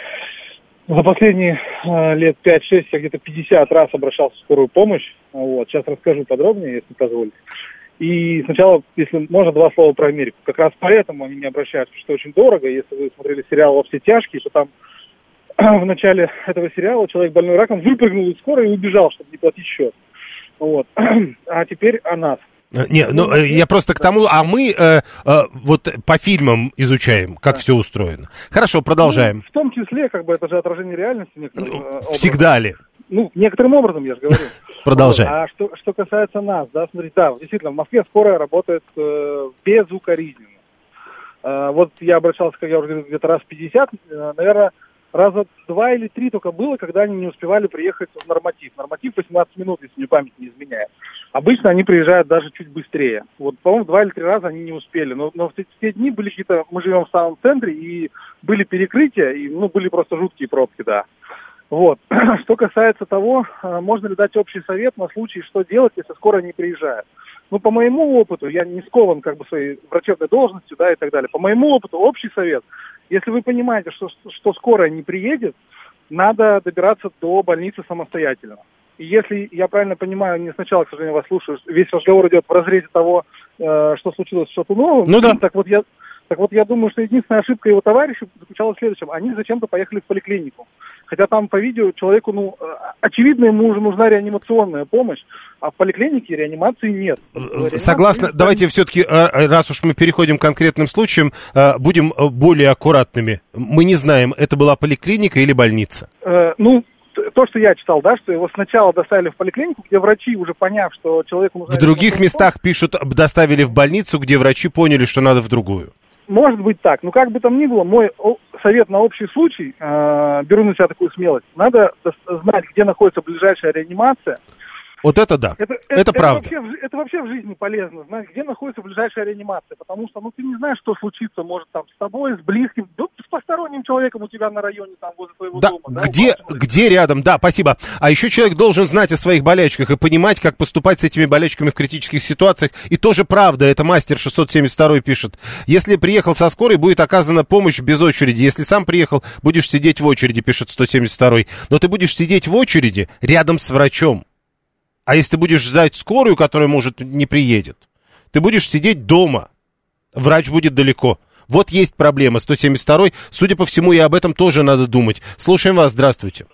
За последние э, лет пять-шесть я где-то пятьдесят раз обращался в скорую помощь. Вот. Сейчас расскажу подробнее, если позволите. И сначала, если можно, два слова про Америку. Как раз поэтому они не обращаются, потому что очень дорого. Если вы смотрели сериал «Во все тяжкие», то там в начале этого сериала человек больной раком выпрыгнул из скорой и убежал, чтобы не платить счет. Вот. А теперь о нас. Не, ну, я просто к тому, а мы э, э, вот по фильмам изучаем, как да. все устроено. Хорошо, продолжаем. Ну, в том числе, как бы, это же отражение реальности некоторым ну, образом. Всегда ли? Ну, некоторым образом, я же говорю. Продолжаем. Вот. А что, что касается нас, да, смотрите, да, действительно, в Москве скорая работает э, безукоризненно. Э, вот я обращался, как я уже говорил, где-то раз пятьдесят, э, наверное, раза два или три только было, когда они не успевали приехать в норматив. Норматив восемнадцать минут, если мне память не изменяет. Обычно они приезжают даже чуть быстрее. Вот, по-моему, два или три раза они не успели. Но, но в те дни были какие-то... Мы живем в самом центре, и были перекрытия, и, ну, были просто жуткие пробки, да. Вот. Что касается того, можно ли дать общий совет на случай, что делать, если скорая не приезжает. Ну, по моему опыту, я не скован как бы своей врачебной должностью, да, и так далее. По моему опыту, общий совет. Если вы понимаете, что, что скорая не приедет, надо добираться до больницы самостоятельно. И если я правильно понимаю, не сначала, к сожалению, вас слушаю, весь разговор идет в разрезе того, э, что случилось с Шатуновым. Ну да. Так вот, я, так вот, я думаю, что единственная ошибка его товарища заключалась в следующем. Они зачем-то поехали в поликлинику. Хотя там по видео человеку, ну, очевидно, ему уже нужна реанимационная помощь, а в поликлинике реанимации нет. Реанимации Согласна. нет. Давайте все-таки, раз уж мы переходим к конкретным случаям, будем более аккуратными. Мы не знаем, это была поликлиника или больница. Э, ну, то, что я читал, да, что его сначала доставили в поликлинику, где врачи, уже поняв, что человеку нужна... В других местах пишут, доставили в больницу, где врачи поняли, что надо в другую. Может быть так. Но как бы там ни было, мой совет на общий случай, э, беру на себя такую смелость, надо знать, где находится ближайшая реанимация. Вот это да, это, это, это правда. Это вообще, это вообще в жизни полезно, знать, где находится ближайшая реанимация, потому что, ну, ты не знаешь, что случится, может, там, с тобой, с близким, да, с посторонним человеком у тебя на районе, там, возле твоего да, дома. Да, где, где рядом, да, спасибо. А еще человек должен знать о своих болячках и понимать, как поступать с этими болячками в критических ситуациях. И тоже правда, это мастер шестьсот семьдесят два пишет. Если приехал со скорой, будет оказана помощь без очереди. Если сам приехал, будешь сидеть в очереди, пишет сто семьдесят два. Но ты будешь сидеть в очереди рядом с врачом. А если ты будешь ждать скорую, которая, может, не приедет, ты будешь сидеть дома. Врач будет далеко. Вот есть проблема. сто семьдесят два. Судя по всему, и об этом тоже надо думать. Слушаем вас. Здравствуйте.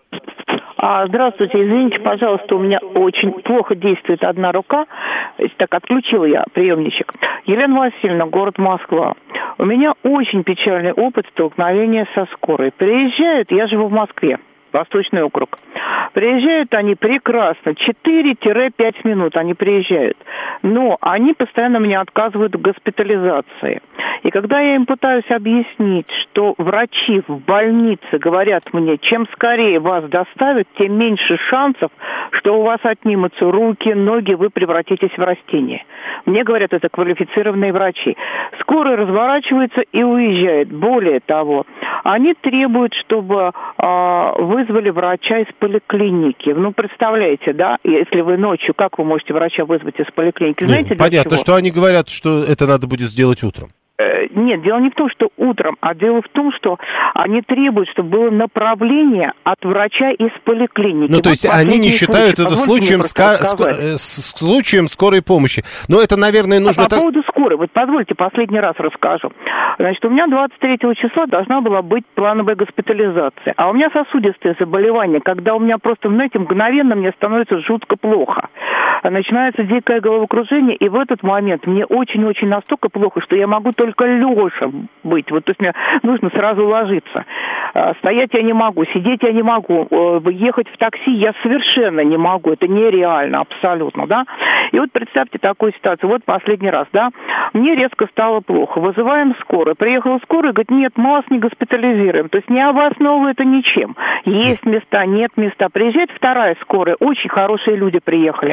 А, здравствуйте. Извините, пожалуйста, у меня очень плохо действует одна рука. Так, отключила я приемничек. Елена Васильевна, город Москва. У меня очень печальный опыт столкновения со скорой. Приезжают, я живу в Москве. Восточный округ. Приезжают они прекрасно, четыре-пять минут они приезжают, но они постоянно мне отказывают в госпитализации. И когда я им пытаюсь объяснить, что врачи в больнице говорят мне, чем скорее вас доставят, тем меньше шансов, что у вас отнимутся руки, ноги, вы превратитесь в растение. Мне говорят, это квалифицированные врачи. Скорая разворачивается и уезжает. Более того, они требуют, чтобы а, вызвали врача из поликлиники. Ну, представляете, да, если вы ночью, как вы можете врача вызвать из поликлиники? Знаете, ну, понятно, чего? Что они говорят, что это надо будет сделать утром. Нет, дело не в том, что утром, а дело в том, что они требуют, чтобы было направление от врача из поликлиники. Ну, то вот есть они не считают случай. это случаем, ска- ск- случаем скорой помощи. Но это, наверное, нужно... А по поводу скорой, вот позвольте, последний раз расскажу. Значит, у меня двадцать третьего числа должна была быть плановая госпитализация. А у меня сосудистые заболевания, когда у меня просто, знаете, мгновенно мне становится жутко плохо. Начинается дикое головокружение, и в этот момент мне очень-очень настолько плохо, что я могу только только лежа быть. Вот, то есть мне нужно сразу ложиться. Стоять я не могу, сидеть я не могу, ехать в такси я совершенно не могу. Это нереально, абсолютно, да. И вот представьте такую ситуацию. Вот последний раз, да, мне резко стало плохо. Вызываем скорую. Приехала скорая, говорит, нет, мы вас не госпитализируем. То есть не обосновывая это ничем. Есть места, нет места. Приезжает вторая скорая, очень хорошие люди приехали.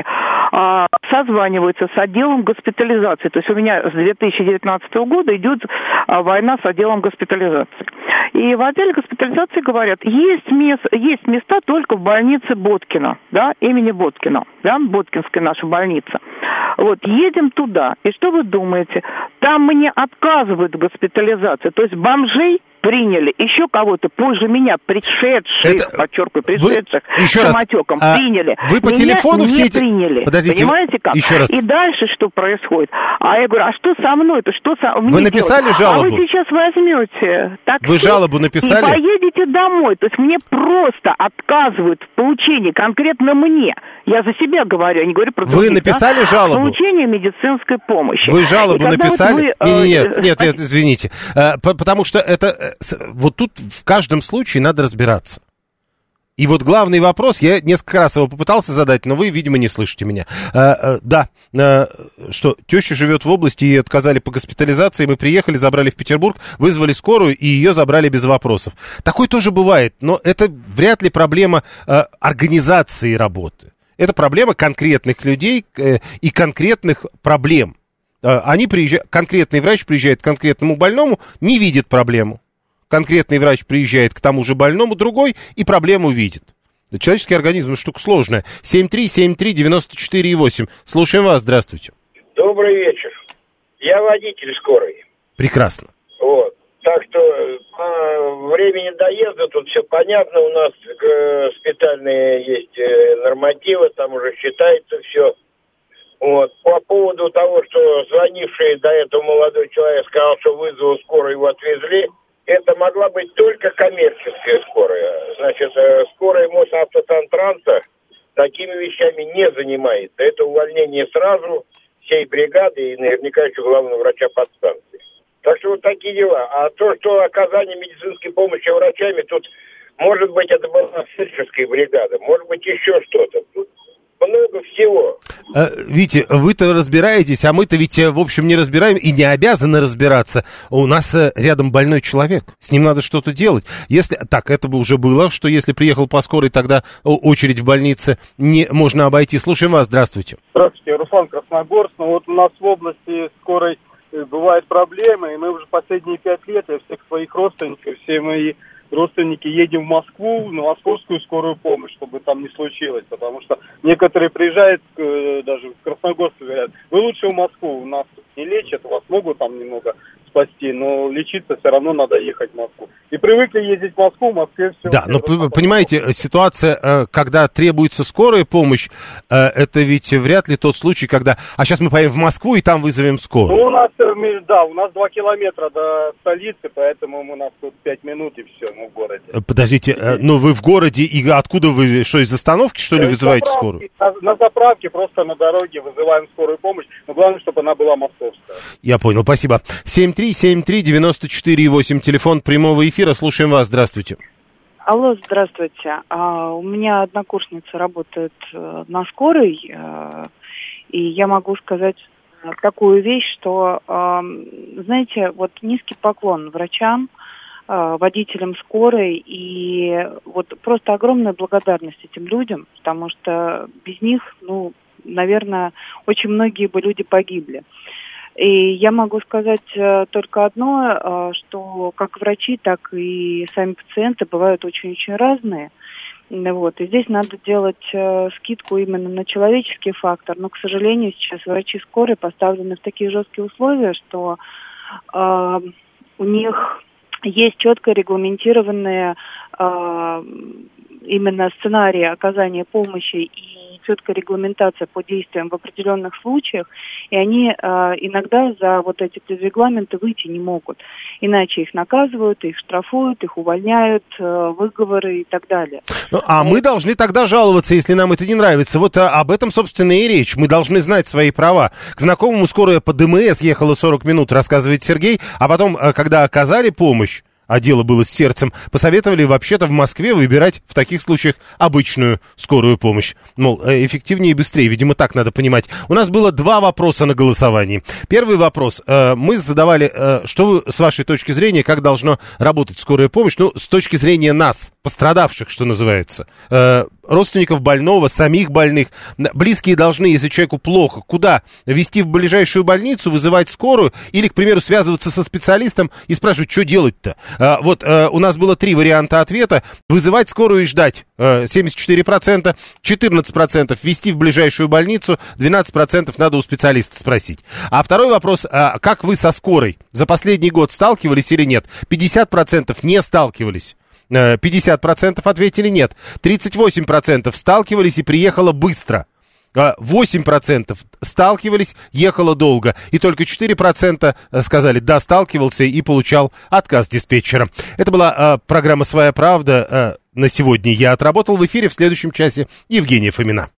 Созваниваются с отделом госпитализации. То есть у меня с две тысячи девятнадцатого года идет а, война с отделом госпитализации. И в отделе госпитализации говорят, есть, мест, есть места только в больнице Боткина, да, имени Боткина, да, Боткинская наша больница. Вот, едем туда. И что вы думаете? Там мне отказывают в госпитализации. То есть бомжей приняли, еще кого-то позже меня, пришедших, это... подчеркиваю, пришедших с самотеком, а приняли. Вы по меня телефону не все эти... приняли. Подождите, понимаете как? Еще раз. И дальше что происходит? А я говорю, а что со мной-то? Что со... Вы написали делать? жалобу? А вы сейчас возьмете такси вы жалобу написали? И поедете домой. То есть мне просто отказывают в получении, конкретно мне. Я за себя говорю, я не говорю про других. Вы написали да? жалобу? Получение медицинской помощи. Вы жалобу написали? Вот вы, нет, нет, нет, нет, извините. Потому что это... Вот тут в каждом случае надо разбираться. И вот главный вопрос, я несколько раз его попытался задать, но вы, видимо, не слышите меня. А, а, да, а, что теща живет в области, и отказали по госпитализации, мы приехали, забрали в Петербург, вызвали скорую, и ее забрали без вопросов. Такое тоже бывает, но это вряд ли проблема а, организации работы. Это проблема конкретных людей э, и конкретных проблем. А, они приезжают, конкретный врач приезжает к конкретному больному, не видит проблему. Конкретный врач приезжает к тому же больному, другой, и проблему видит. Человеческий организм штука сложная. семь три семь три девяносто четыре восемь. Слушаем вас, здравствуйте. Добрый вечер. Я водитель скорой. Прекрасно. Вот. Так что по времени доезда тут все понятно. У нас э, специальные есть э, нормативы, там уже считается все. Вот. По поводу того, что звонивший до этого молодой человек сказал, что вызвал скорую, его отвезли, это могла быть только коммерческая скорая. Значит, э, скорая Мосавтотранса такими вещами не занимается. Это увольнение сразу всей бригады и наверняка еще главного врача подстанции. Так что вот такие дела. А то, что оказание медицинской помощи врачами, тут, может быть, это была фельдшерская бригада, может быть, еще что-то. Тут много всего. Витя, вы-то разбираетесь, а мы-то ведь, в общем, не разбираем и не обязаны разбираться. У нас рядом больной человек, с ним надо что-то делать. Если так, это бы уже было, что если приехал по скорой, тогда очередь в больнице не можно обойти. Слушаем вас, здравствуйте. Здравствуйте, Руслан, Красногорск. Ну вот у нас в области скорой бывают проблемы, и мы уже последние пять лет, я всех своих родственников, все мои родственники едем в Москву, на московскую скорую помощь, чтобы там не случилось, потому что некоторые приезжают, даже в Красногорск, говорят, вы лучше в Москву, у нас не лечат, вас могут там немного спасти, но лечиться все равно надо ехать в Москву. И привыкли ездить в Москву, в Москве все... Да, но понимаете, ситуация, когда требуется скорая помощь, это ведь вряд ли тот случай, когда... А сейчас мы поедем в Москву и там вызовем скорую. Ну, у нас, да, у нас два километра до столицы, поэтому у нас тут пять минут и все, ну, в городе. Подождите, ну вы в городе, и откуда вы, что, из остановки, что ли, вызываете скорую? На, на заправке, просто на дороге вызываем скорую помощь, но главное, чтобы она была московская. Я понял, спасибо. семь три семь три девяносто четыре восемь, телефон прямого эфира, слушаем вас, здравствуйте. Алло, здравствуйте. А, у меня однокурсница работает э, на скорой, э, и я могу сказать такую вещь, что, э, знаете, вот низкий поклон врачам, э, водителям скорой, и вот просто огромная благодарность этим людям, потому что без них, ну, наверное, очень многие бы люди погибли. И я могу сказать э, только одно, э, что как врачи, так и сами пациенты бывают очень-очень разные. Вот. И здесь надо делать э, скидку именно на человеческий фактор. Но, к сожалению, сейчас врачи скорой поставлены в такие жесткие условия, что э, у них есть четко регламентированные э, именно сценарии оказания помощи и четкая регламентация по действиям в определенных случаях, и они э, иногда за вот эти регламенты выйти не могут. Иначе их наказывают, их штрафуют, их увольняют, э, выговоры и так далее. Ну, а мы должны тогда жаловаться, если нам это не нравится. Вот а, об этом, собственно, и речь. Мы должны знать свои права. К знакомому скорая по ДМС ехала сорок минут, рассказывает Сергей, а потом, когда оказали помощь, а дело было с сердцем, посоветовали вообще-то в Москве выбирать в таких случаях обычную скорую помощь. Мол, эффективнее и быстрее, видимо, так надо понимать. У нас было два вопроса на голосовании. Первый вопрос. Мы задавали, что вы, с вашей точки зрения, как должно работать скорая помощь, ну, с точки зрения нас, пострадавших, что называется, родственников больного, самих больных. Близкие должны, если человеку плохо, куда? Везти в ближайшую больницу, вызывать скорую или, к примеру, связываться со специалистом и спрашивать, что делать-то? А, вот а, у нас было три варианта ответа. Вызывать скорую и ждать. А, семьдесят четыре процента, четырнадцать процентов везти в ближайшую больницу, двенадцать процентов надо у специалиста спросить. А второй вопрос, а, как вы со скорой за последний год сталкивались или нет? пятьдесят процентов не сталкивались. пятьдесят процентов ответили нет. тридцать восемь процентов сталкивались и приехало быстро. восемь процентов сталкивались, ехало долго. И только четыре процента сказали, да, сталкивался и получал отказ диспетчера. Это была а, программа «Своя правда». А, на сегодня я отработал. В эфире в следующем часе Евгения Фомина.